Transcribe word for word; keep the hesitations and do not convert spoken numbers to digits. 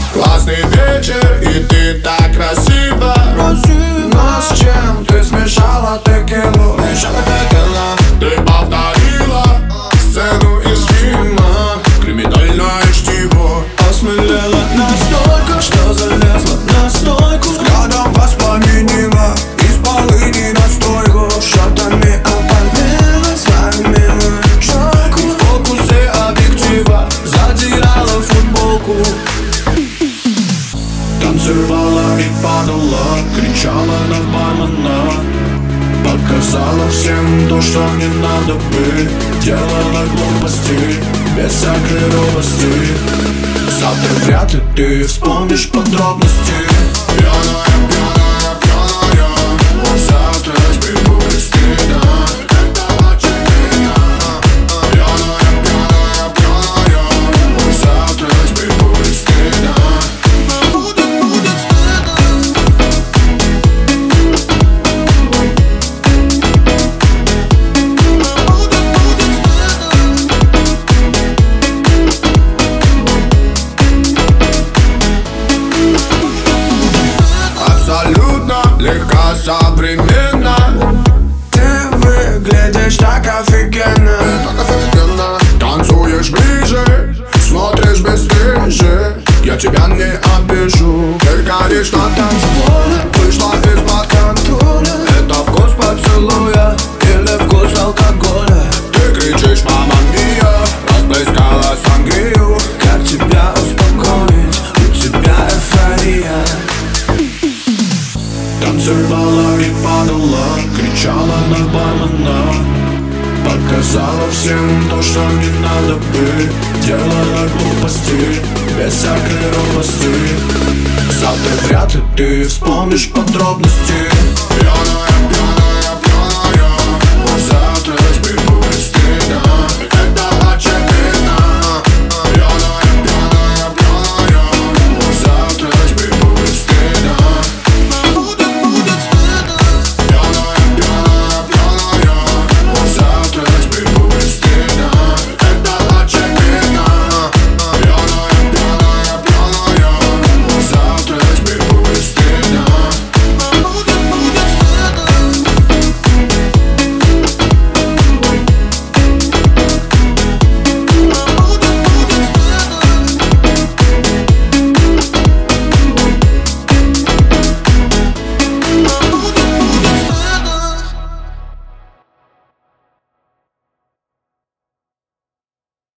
Классный вечер, и ты так красива. Но с чем ты смешала текилу? Ты повторила сцену из фильма «Криминальное чтиво». Осмелела настолько, что залезла на стойку. Взглядом воспламенила из полыни настойку. Шотами опалила свою милую щеку. В фокусе объектива задирала футболку. Танцевала и падала, кричала на бармена. Показала всем то, что не надо бы. Делала глупости без всякой робости. Завтра вряд ли ты вспомнишь подробности. Пьяная, пьяная, пьяная, завтра тебе будет стыдно. Это очень приятно. Пьяная, пьяная, пьяная, завтра тебе будет стыдно. Будет, будет стыдно. Абсолютно легко, современно. Ты выглядишь так офигенно. Так офигенно. Танцуешь ближе, смотришь бесстыже. Я тебя не обижу. Ты горишь на танцполе, вышла из-под контроля. Это вкус поцелуя или вкус алкоголя? Ты кричишь «Мама мия», расплескала сангрию. Как тебя успокоить? У тебя эйфория. Танцевала и падала, кричала на бармена. Показала всем то, что не надо бы. Делала глупости без всякой робости. Завтра вряд ли ты вспомнишь подробности. Пьяная,